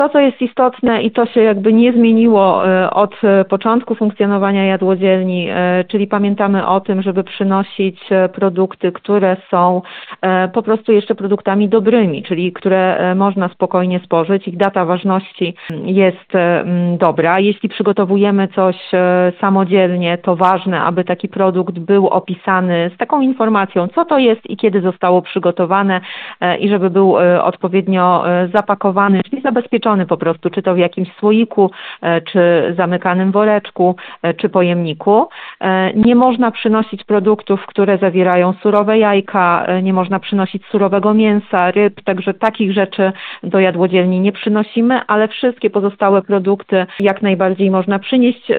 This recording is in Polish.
To, co jest istotne i to się jakby nie zmieniło od początku funkcjonowania jadłodzielni, czyli pamiętamy o tym, żeby przynosić produkty, które są po prostu jeszcze produktami dobrymi, czyli które można spokojnie spożyć. Ich data ważności jest dobra. Jeśli przygotowujemy coś samodzielnie, to ważne, aby taki produkt był opisany z taką informacją, co to jest i kiedy zostało przygotowane i żeby był odpowiednio zapakowany, czyli zabezpieczony po prostu, czy to w jakimś słoiku, czy zamykanym woreczku, czy pojemniku. Nie można przynosić produktów, które zawierają surowe jajka, nie można przynosić surowego mięsa, ryb, także takich rzeczy do jadłodzielni nie przynosimy, ale wszystkie pozostałe produkty jak najbardziej można przynieść.